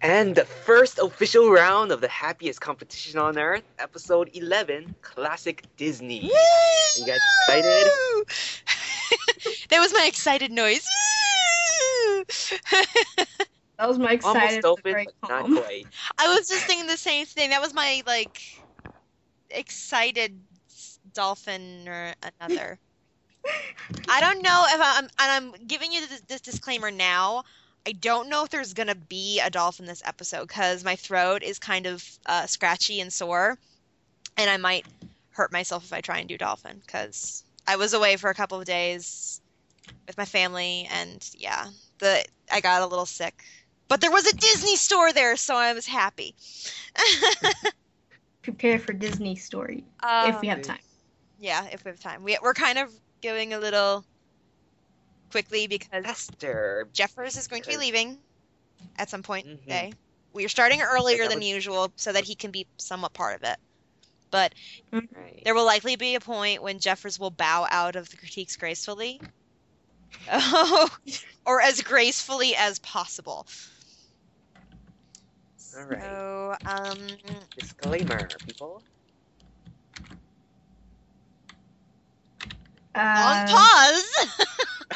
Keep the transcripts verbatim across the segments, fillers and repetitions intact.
And the first official round of the happiest competition on earth, episode eleven, Classic Disney. Woo! Are you guys excited? That was my excited noise. That was my excited. Almost open, very but not calm. quite. I was just thinking the same thing. That was my like excited dolphin or another. I don't know if I'm, and I'm giving you this, this disclaimer now. I don't know if there's gonna be a dolphin this episode because my throat is kind of uh, scratchy and sore, and I might hurt myself if I try and do dolphin because I was away for a couple of days with my family, and yeah, the I got a little sick. But there was a Disney store there, so I was happy. Prepare for Disney story Um, if we have time. Yeah, if we have time. We, we're kind of going a little quickly because Esther. Jeffers is going to be leaving at some point Mhm. today. We are starting earlier That than was- usual so that he can be somewhat part of it. But Right. there will likely be a point when Jeffers will bow out of the critiques gracefully. Oh, or as gracefully as possible. All right. So, um, Disclaimer, people. long Uh, pause.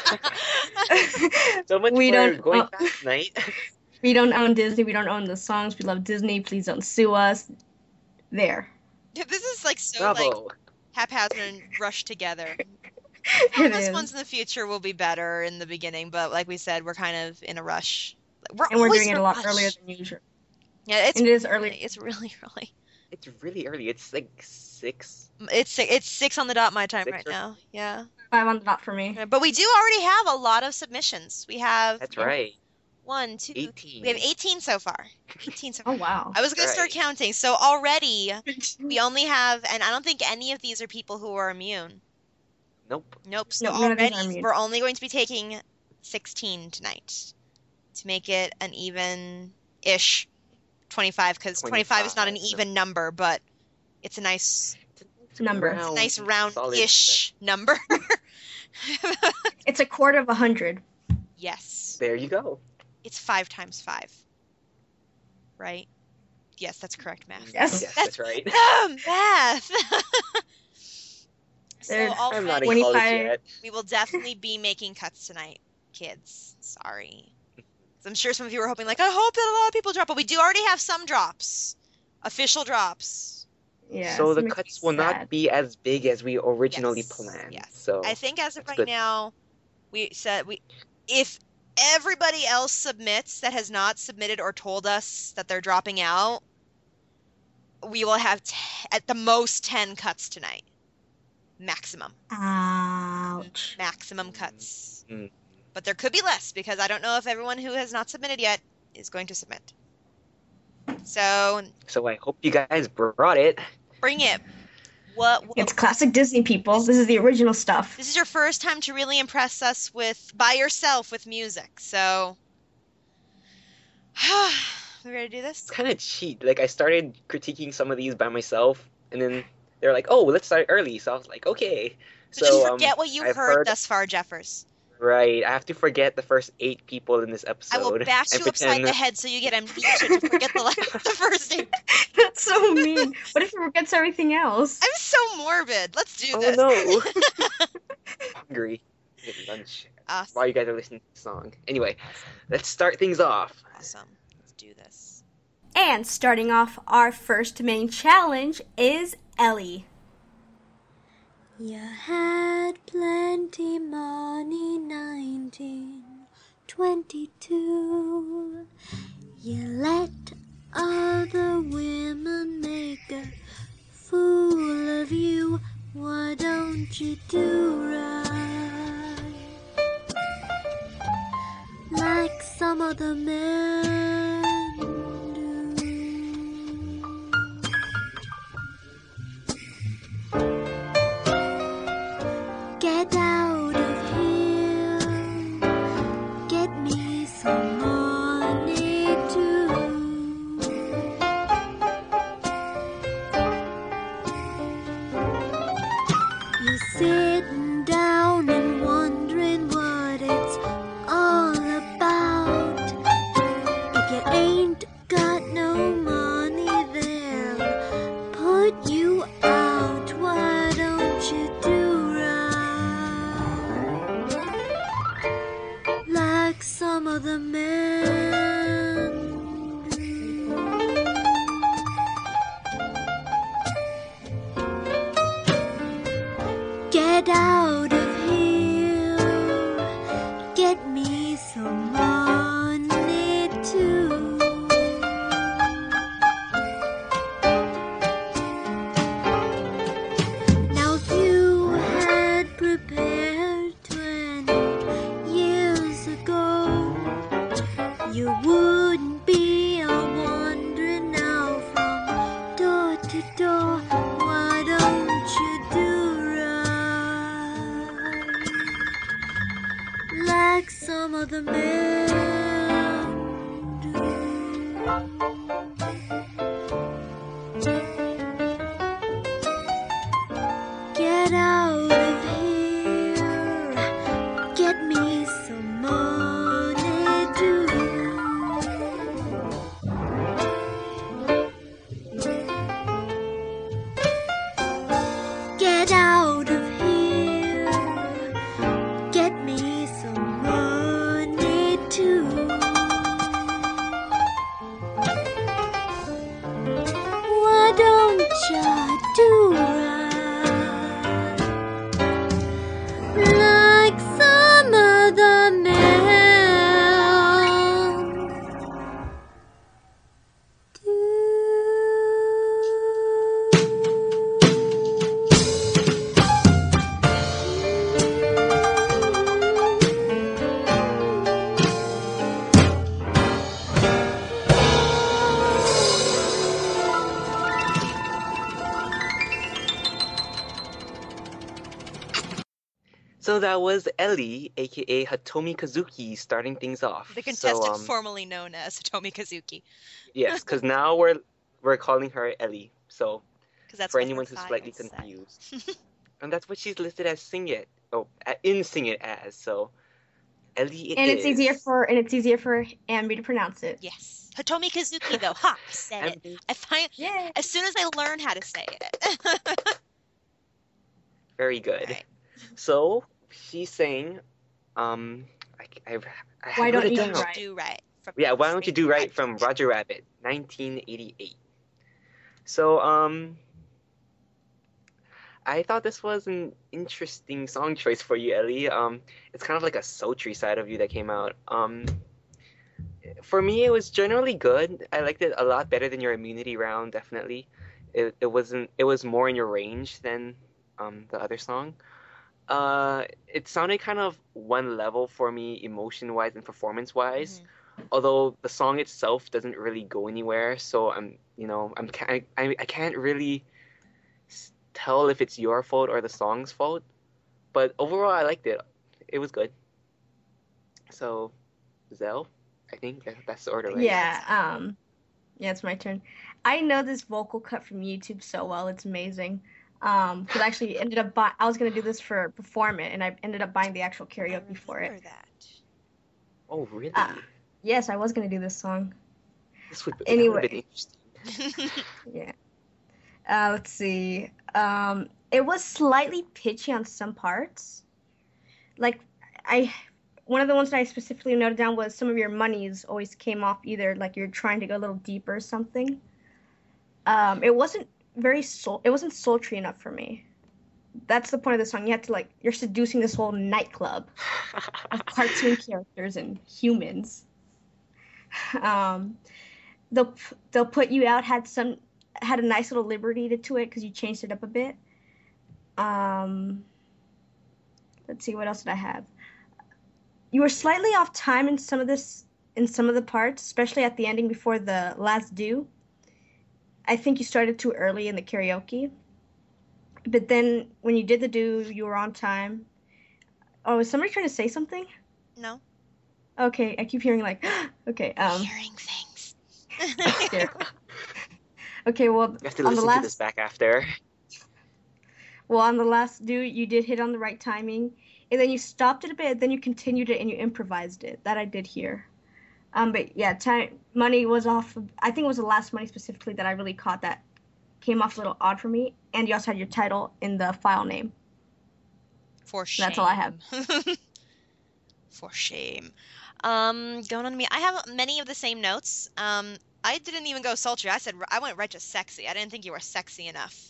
So much We for don't- going oh. fast night. we don't own Disney. We don't own the songs. We love Disney. Please don't sue us. There. This is like so like Bravo. haphazard and rushed together. It This is. ones in the future will be better in the beginning, but like we said, we're kind of in a rush. We're And we're always doing in it a a lot rush. earlier than usual. Yeah, it's And it is really, early. it's really early. It's really early. It's like six. It's si- it's six on the dot my time Six right or- now. Yeah, Five on the dot for me. Yeah, but we do already have a lot of submissions. We have That's right. one, two, eighteen. we have eighteen so far. eighteen so far. Oh wow. I was gonna start Right. counting. So already we only have, and I don't think any of these are people who are immune. Nope. Nope. So No, none of these are already immune. we're only going to be taking sixteen tonight to make it an even-ish twenty-five, because twenty-five is not an twenty-five. even number, but it's a nice, It's a Number. round, nice solid round-ish number. It's a quarter of a hundred. Yes, There you go. it's five times five, right? Yes, that's correct math. Yes. Yes, that's right. Oh, math. So There's- I'm not in already, college twenty-five. yet. we will definitely be making cuts tonight, kids. Sorry. I'm sure some of you were hoping, like, I hope that a lot of people drop, but we do already have some drops. Official drops. Yeah. so the makes me cuts will not sad. be as big as we originally Yes, planned. yes. So I think as of that's right good. now, we said we if everybody else submits that has not submitted or told us that they're dropping out, we will have t- at the most ten cuts tonight. Maximum. Ouch. Maximum cuts. Mm. But there could be less because I don't know if everyone who has not submitted yet is going to submit. So So I hope you guys brought it. bring it. What, what It's classic Disney, people. This is the original stuff. this is your first time to really impress us with by yourself with music. So we ready to do this? It's kind of cheat. Like I started critiquing some of these by myself, and then they're like, "Oh, let's start early." So I was like, "Okay." Did So you um, forget what you I've heard, heard- thus far, Jeffers? right, I have to forget the first eight people in this episode. I will bash and you upside pretend- the head so you get amnesia to forget the, la- the first name. That's so mean. What if he forgets everything else? I'm so morbid. Let's do Oh this. no! Hungry. Get lunch. Awesome. While you guys are listening to the song. Anyway, let's start things off. Awesome. Let's do this. And starting off our first main challenge is Ellie. You had plenty money, nineteen twenty-two. You let other women make a fool of you. Why don't you do right? Like some other men do. Get out of here. Get me some money too. You're sitting got no money, they'll put you out. Why don't you do right like some other men do? Get out of here, get me some money too. Now if you had prepared twenty years ago, you wouldn't be a wandering now from door to door. Why don't you do right like some other men do? Get out of here, get me some money too. Get out of here, get me some money too. Why don't ya do right like some other man do? So that was Ellie, aka Hatomi Kazuki, starting things off. The contestant So, um, formerly known as Hitomi Kazuki. yes, because now we're we're calling her Ellie. So Because that's for what her anyone who's bio slightly said. confused, and that's what she's listed as Sing It. Oh, a- in Sing It as. So Ellie it And it's is. easier for and it's easier for Ambi to pronounce it. Yes. Hitomi Kazuki, though. Ha! I said it. Everything- I find Yay! as soon as I learn how to say it. Very good. Right. So she's saying, um, I, I've, I Why wrote don't it you down. do right? Do right. From Yeah, why don't you do right Right. from Roger Rabbit, nineteen eighty-eight. So, um, I thought this was an interesting song choice for you, Ellie. Um, it's kind of like a sultry side of you that came out. Um, for me, it was generally good. I liked it a lot better than your immunity round, definitely. It, it wasn't. It was more in your range than um the other song. Uh, it sounded kind of one level for me, emotion-wise and performance-wise. Mhm. Although the song itself doesn't really go anywhere, so I'm, you know, I'm I, I, I can't really s- tell if it's your fault or the song's fault. But overall, I liked it. It was good. So, Zell, I think that, that's the order, right? Yeah, um, yeah, it's my turn. I know this vocal cut from YouTube so well. It's amazing. Um, because I actually ended up buy- I was gonna do this for perform it, and I ended up buying the actual I karaoke for it. remember that. Oh, really? Ah. Yes, I was gonna do this song. This would, that would have been Anyway. interesting. Yeah. Uh, let's see. Um, it was slightly pitchy on some parts. Like I, one of the ones that I specifically noted down was some of your monies always came off either like you're trying to go a little deeper or something. Um, it wasn't very soul. It wasn't sultry enough for me. That's the point of the song. You have to like you're seducing this whole nightclub of cartoon characters and humans. Um, they'll they'll put you out had some had a nice little liberty to, to it because you changed it up a bit. Um, let's see, what else did I have? You were slightly off time in some of this in some of the parts, especially at the ending before the last do. I think you started too early in the karaoke. But then when you did the do, you were on time. Oh, is somebody trying to say something? No. Okay, I keep hearing like, okay, um, Hearing things. there. Okay, well, You have to on the listen to this last, back after. well, on the last do, you did hit on the right timing, and then you stopped it a bit, then you continued it and you improvised it. That I did hear. Um, but yeah, time money was off. Of, I think it was the last money specifically that I really caught that came off a little odd for me. And you also had your title in the file name. For shame. That's all I have. For shame. Um, going on to me. I have many of the same notes. Um, I didn't even go sultry. I said I went right to sexy. I didn't think you were sexy enough.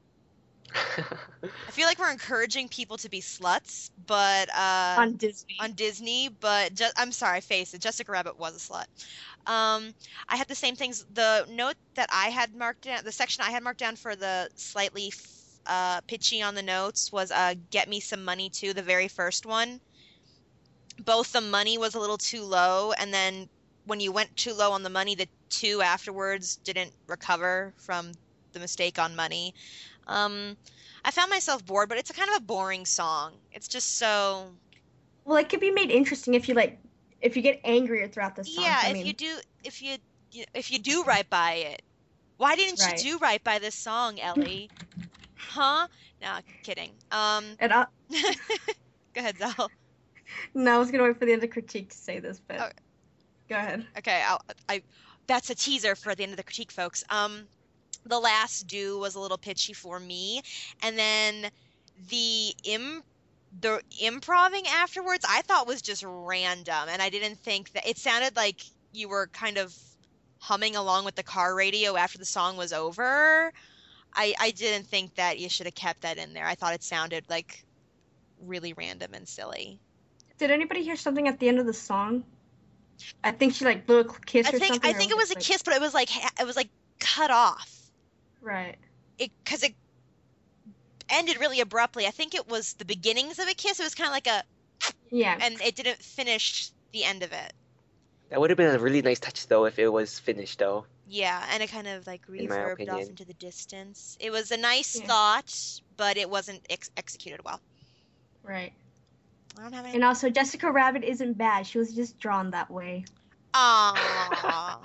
I feel like we're encouraging people to be sluts, but uh, On Disney. on Disney. But ju- I'm sorry, face it. Jessica Rabbit was a slut. Um, I had the same things. The note that I had marked down, the section I had marked down for the slightly uh, pitchy on the notes was uh, "Get Me Some Money Too." The very first one. Both the money was a little too low, and then when you went too low on the money, the two afterwards didn't recover from the mistake on money. Um, I found myself bored, but it's a kind of a boring song. It's just so. Well, it could be made interesting if you like, if you get angrier throughout the song. Yeah, I if mean, you do, if you, if you do right by it, why didn't Right. you do right by this song, Ellie? Huh? No, kidding. Um, and I, go ahead, Zal. no, I was gonna wait for the end of the critique to say this, but Oh. go ahead. Okay, I'll, I. That's a teaser for the end of the critique, folks. Um, the last do was a little pitchy for me, and then the im the improving afterwards I thought was just random, and I didn't think that it sounded like you were kind of humming along with the car radio after the song was over. I I didn't think that you should have kept that in there. I thought it sounded like really random and silly. Did anybody hear something at the end of the song? I think she like blew a kiss I or think something. I or think it was a like- kiss, but it was like it was like cut off. Right. It because it ended really abruptly. I think it was the beginnings of a kiss. It was kind of like a, Yeah. and it didn't finish the end of it. That would have been a really nice touch though if it was finished though. Yeah, and it kind of like In my reverbed off opinion. into the distance. It was a nice Yeah. thought, but it wasn't ex- executed well. Right. I don't have any. And also, Jessica Rabbit isn't bad. She was just drawn that way. Aww.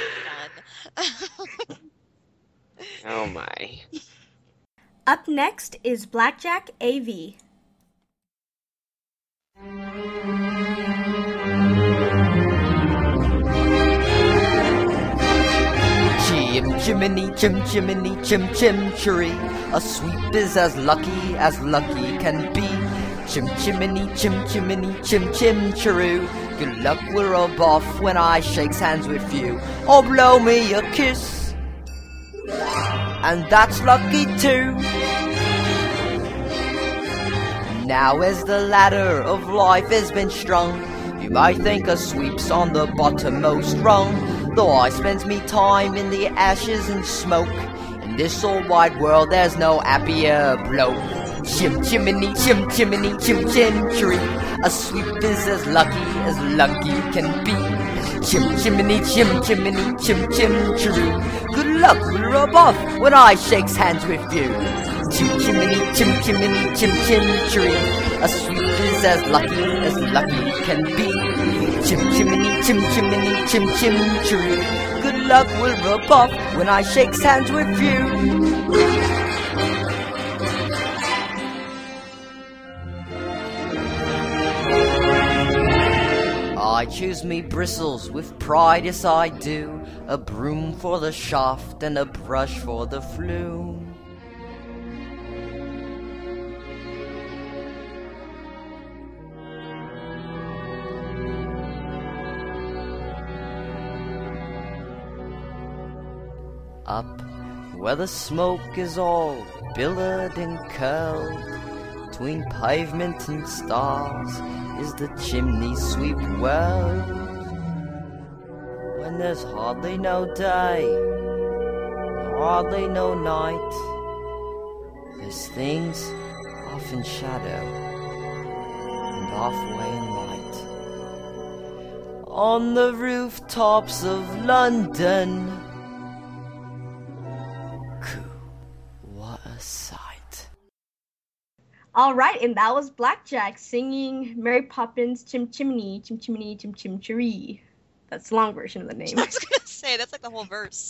Done. Oh my. Up next is Blackjack A V. Chim chimney, chim chimney, chim chim cherry. A sweep is as lucky as lucky can be. Chim chimney, chim chimney, chim chim chiroo. Good luck will rub off when I shakes hands with you. Or blow me a kiss. And that's lucky too. Now as the ladder of life has been strung, you might think a sweep's on the bottommost rung. Though I spends me time in the ashes and smoke, in this old wide world there's no happier bloke. Chim chimney, chim chimney, chim chim tree. A sweep is as lucky as lucky can be. Chim chimney, chim chimney, chim chim tree. Good luck will rub off when I shakes hands with you. Chim chimney, chim chimney, chim chim tree. A sweep is as lucky as lucky can be. Chim chimney, chim chimney, chim chim tree. Good luck will rub off when I shakes hands with you. I choose me bristles with pride, yes I do. A broom for the shaft and a brush for the flume. Up where the smoke is all billowed and curled, between pavement and stars is the chimney sweep world. When there's hardly no day, hardly no night, there's things off in shadow and halfway in light. On the rooftops of London, what a sight. All right, and that was Blackjack singing Mary Poppins Chim Chimney, Chim Chimney, Chim Chim Cheree. That's the long version of the name. I was gonna say that's like the whole verse.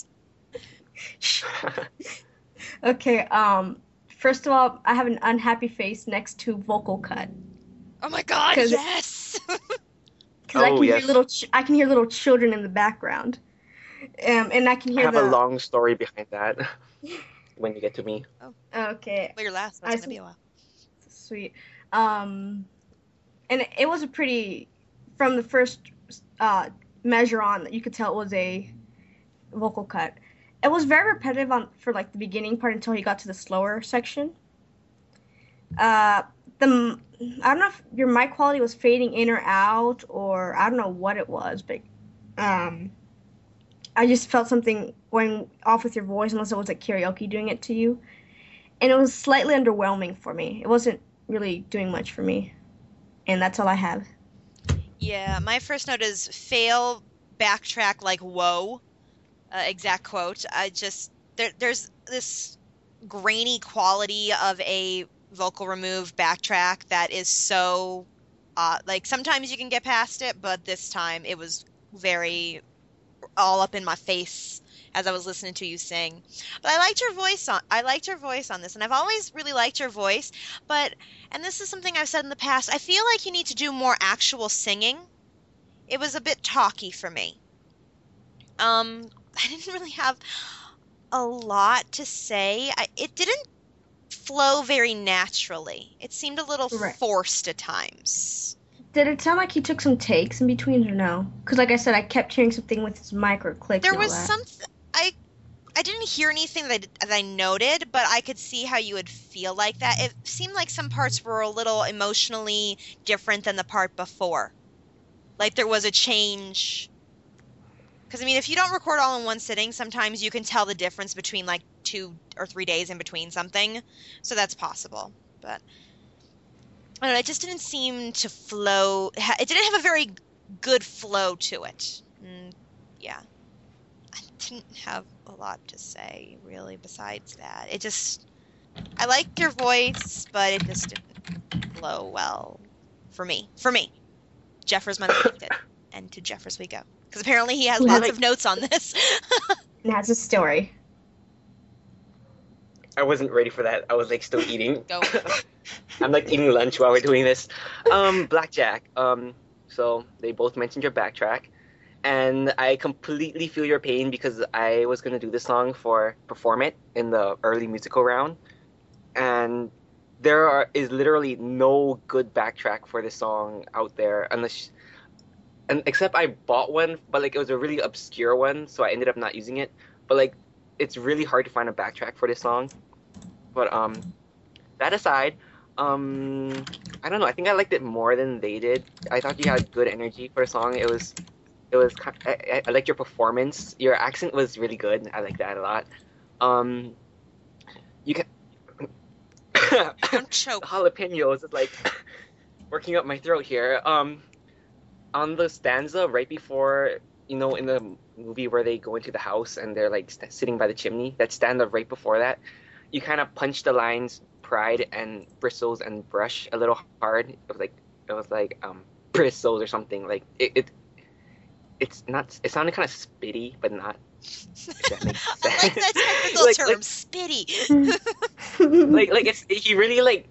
Okay, um, first of all, I have an unhappy face next to vocal cut. Oh my god, 'Cause- yes! because I Oh, can yes. hear little ch- I can hear little children in the background, um, and I can I hear have the a long story behind that when you get to me. okay. Well, your last. That's I gonna see. be a while. Sweet. Um, and it, it was a pretty, from the first uh, measure on, you could tell it was a vocal cut. It was very repetitive on for like the beginning part until he got to the slower section. Uh, the I don't know if your mic quality was fading in or out, or I don't know what it was, but um, I just felt something going off with your voice, unless it was like karaoke doing it to you. And it was slightly underwhelming for me. It wasn't really doing much for me. And that's all I have. Yeah, my first note is fail, backtrack like whoa. Uh, exact quote. I just there, there's this grainy quality of a vocal remove backtrack that is so uh, like sometimes you can get past it, but this time it was very all up in my face as I was listening to you sing. But I liked your voice on I liked your voice on this, and I've always really liked your voice, but and this is something I've said in the past, I feel like you need to do more actual singing. It was a bit talky for me. Um I didn't really have a lot to say. I, it didn't flow very naturally. It seemed a little Right. forced at times. Did it sound like he took some takes in between or no? Because like I said, I kept hearing something with his mic or click. There and all was that. some I I didn't hear anything that I, that I noted, but I could see how you would feel like that. It seemed like some parts were a little emotionally different than the part before. Like there was a change. Because, I mean, if you don't record all in one sitting, sometimes you can tell the difference between, like, two or three days in between something. So that's possible. But, I don't know, it just didn't seem to flow. It didn't have a very good flow to it. Mm, yeah. I didn't have a lot to say, really, besides that. It just... I liked your voice, but it just didn't flow well for me. For me. Jeffers might have liked it. And to Jeffers we go. Because apparently he has Yeah, lots like- of notes on this. And has a story. I wasn't ready for that. I was like still eating. Go. I'm like eating lunch while we're doing this. Um, Blackjack. Um, so they both mentioned your backtrack, and I completely feel your pain because I was gonna do this song for Perform It in the early musical round, and there are, is literally no good backtrack for this song out there unless. And except I bought one, but like it was a really obscure one, so I ended up not using it. But like, it's really hard to find a backtrack for this song. But um, that aside, um, I don't know. I think I liked it more than they did. I thought you had good energy for the song. It was, it was. ki- I, I, I liked your performance. Your accent was really good. I like that a lot. Um, you can. Don't choke. Jalapenos is like working up my throat here. Um. On the stanza right before, you know, in the movie where they go into the house and they're like st- sitting by the chimney, that stanza right before that, you kind of punch the lines pride and bristles and brush a little hard. It was like it was like um bristles or something. Like it, it it's not. It sounded kind of spitty, but not. If that makes sense. I like that technical Like- term, like- spitty. like like it's he really like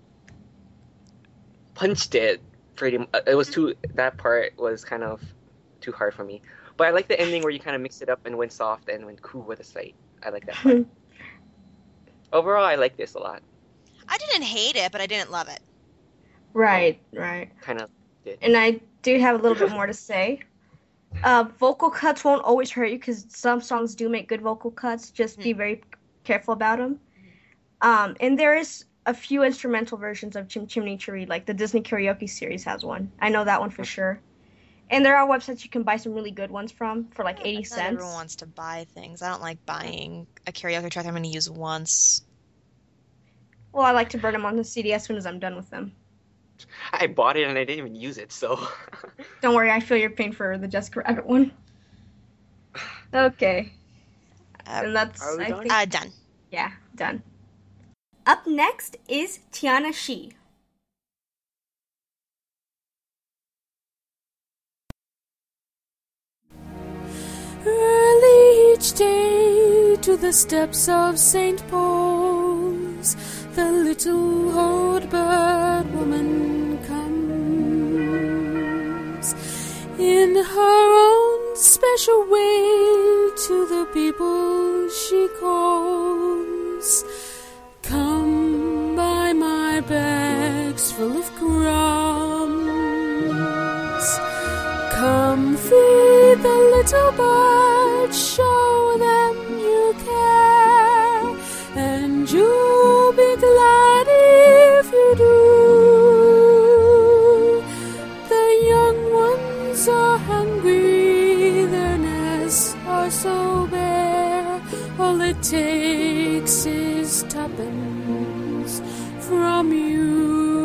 punched it pretty m- uh, it was too that part was kind of too hard for me, but I like the ending where you kind of mixed it up and went soft and went cool with a sight. I like that part. Overall, I like this a lot. I didn't hate it, but I didn't love it. Right, right. Kind of did. And I do have a little bit more to say. Uh, vocal cuts won't always hurt you because some songs do make good vocal cuts. Just be very careful about them. Um, and there is a few instrumental versions of Chim Chimney Cherry, like the Disney Karaoke series has one. I know that one for sure. And there are websites you can buy some really good ones from for like eighty Not cents. everyone wants to buy things. I don't like buying a karaoke track I'm going to use once. Well, I like to burn them on the C D as soon as I'm done with them. I bought it and I didn't even use it, so. Don't worry, I feel your pain for the Jessica Rabbit one. Okay. Uh, And that's, are we I done? think, uh, done. yeah, done. Up next is Tiana Shi. Early each day to the steps of Saint Paul's, the little old bird woman comes. in her own special way to the people she calls. Come buy my bags full of crumbs. Come feed the little birds, show them you care, and you'll be glad if you do. The young ones are hungry, their nests are so bare. All it takes is tuppence from you.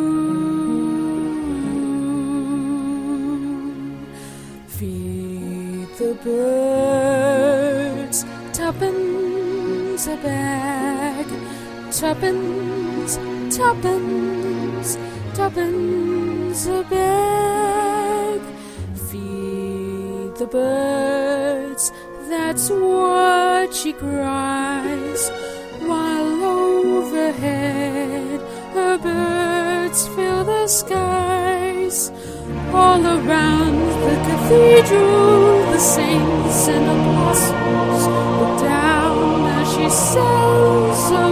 Feed the birds, tuppence a bag, tuppence, tuppence, tuppence a bag. Feed the birds, that's what she cries, while overhead her birds fill the skies. All around the cathedral, the saints and the apostles look down as she sells her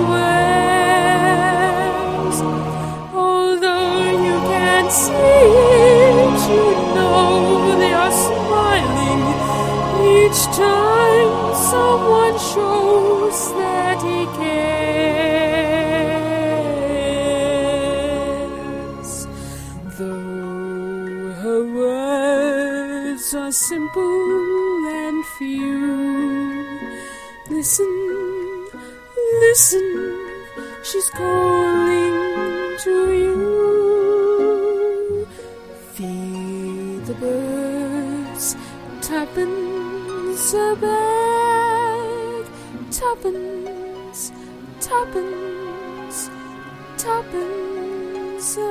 wares. Although you can't see it, you know they are smiling each time someone shows that he cares. Though her words are simple and few, listen, listen, she's calling to you. Feed the birds, tuppence a bag, tuppence, tuppence, tuppence a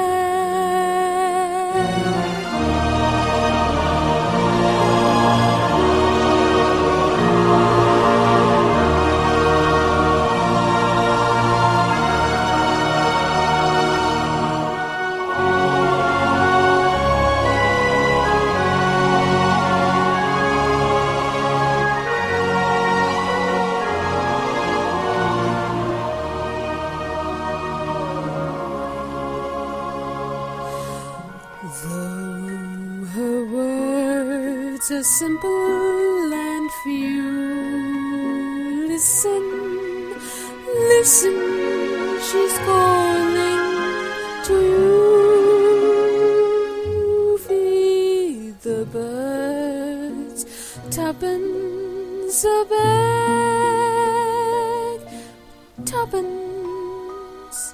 bag. Though her words are simple and few, listen, listen, she's calling to you. Feed the birds, tuppence a bag, tuppence,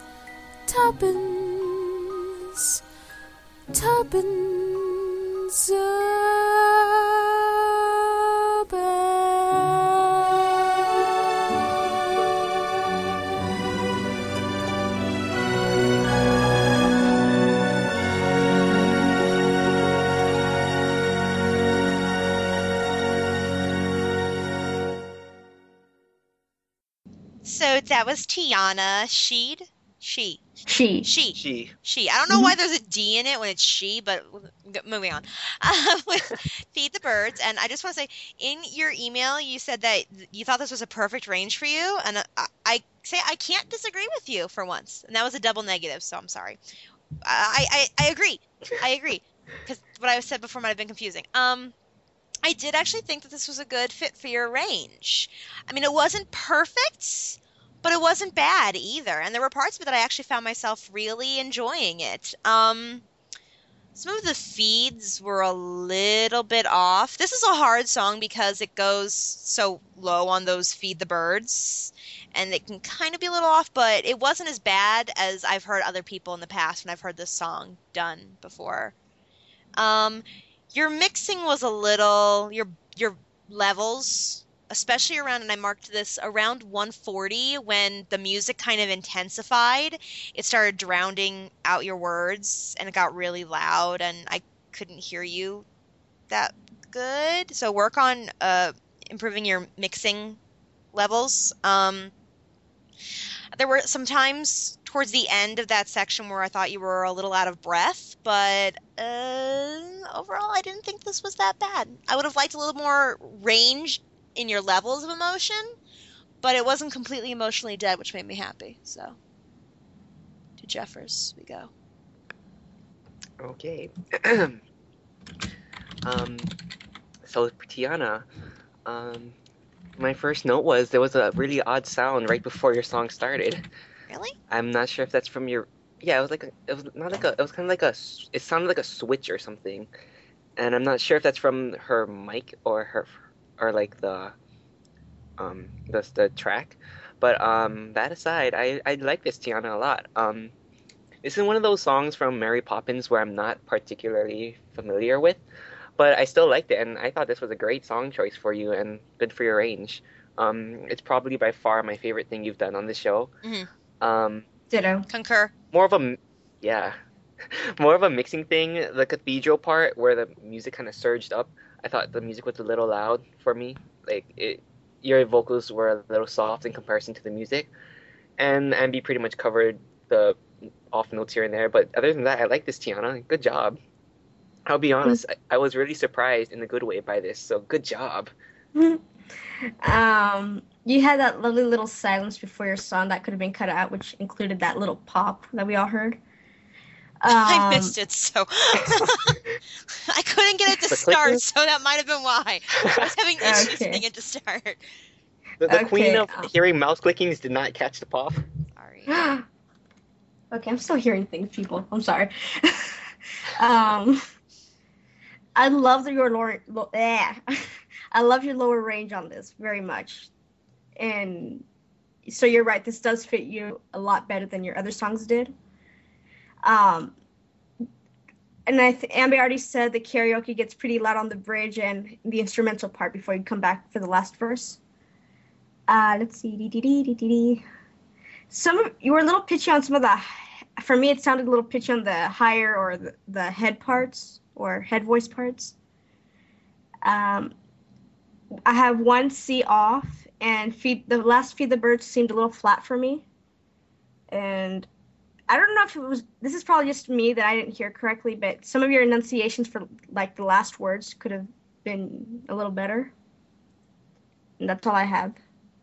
tuppence, tuppence a So that was Tiana Sheed. She. She. She. She. She. I don't know why there's a D in it when it's she, but g- moving on. Uh, with Feed the Birds. And I just want to say, in your email, you said that you thought this was a perfect range for you. And I, I say I can't disagree with you for once. And that was a double negative, so I'm sorry. I, I, I agree. I agree. Because what I said before might have been confusing. Um, I did actually think that this was a good fit for your range. I mean, it wasn't perfect, but it wasn't bad either. And there were parts of it that I actually found myself really enjoying it. Um, some of the feeds were a little bit off. This is a hard song because it goes so low on those Feed the Birds, and it can kind of be a little off, but it wasn't as bad as I've heard other people in the past when I've heard this song done before. Um, your mixing was a little, your your levels, especially around, and I marked this around one forty when the music kind of intensified. It started drowning out your words, and it got really loud, and I couldn't hear you that good. So work on uh, improving your mixing levels. Um, there were some times towards the end of that section where I thought you were a little out of breath, but uh, overall, I didn't think this was that bad. I would have liked a little more range in your levels of emotion, but it wasn't completely emotionally dead, which made me happy. So, to Jeffers we go. Okay. um, so Tiana, um, my first note was there was a really odd sound right before your song started. Really? I'm not sure if that's from your. Yeah, it was like a, it was not like a. It was kind of like a. s- It sounded like a switch or something, and I'm not sure if that's from her mic or her, or like the, um, the the track. But um, that aside, I I like this Tiana a lot. Um, this is one of those songs from Mary Poppins where I'm not particularly familiar with, but I still liked it, and I thought this was a great song choice for you and good for your range. Um, it's probably by far my favorite thing you've done on the show. Mhm. Um, Ditto. Concur. more of a, m- yeah, more of a mixing thing. The cathedral part where the music kind of surged up, I thought the music was a little loud for me. Like it, your vocals were a little soft in comparison to the music, and Ambi pretty much covered the off notes here and there. But other than that, I like this Tiana. Good job. I'll be honest, I, I was really surprised in a good way by this. So good job. um, you had that lovely little silence before your song that could have been cut out, which included that little pop that we all heard. I Um, missed it, so I couldn't get it to The start, clicking? so that might have been why. I was having issues Okay. getting it to start. The, the Okay, queen of um, hearing mouse clickings did not catch the pop. Sorry. Okay, I'm still hearing things, people. I'm sorry. um, I love the, your lower. Lo, eh. I love your lower range on this very much, and so you're right. This does fit you a lot better than your other songs did. Um, and I th- Amber already said the karaoke gets pretty loud on the bridge and the instrumental part before you come back for the last verse. Uh, let's see. Dee, dee, dee, dee, dee, dee. Some of, you were a little pitchy on some of the. For me, it sounded a little pitchy on the higher or the, the head parts or head voice parts. Um, I have one C off, and feed the last feed the birds seemed a little flat for me. And I don't know if it was. This is probably just me that I didn't hear correctly, but some of your enunciations for like the last words could have been a little better. And that's all I have.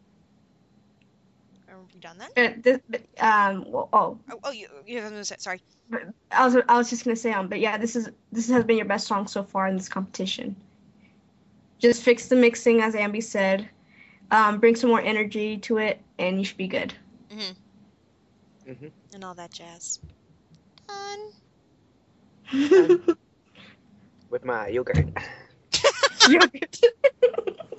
Are we done then? But this, but, um, well, oh, Oh, oh you, you have something to say. Sorry. But I was I was just gonna say um, but yeah, this is this has been your best song so far in this competition. Just fix the mixing, as Ambi said. Um, bring some more energy to it, and you should be good. Mm-hmm. Mm-hmm. And all that jazz. Done. With my yogurt. You're good.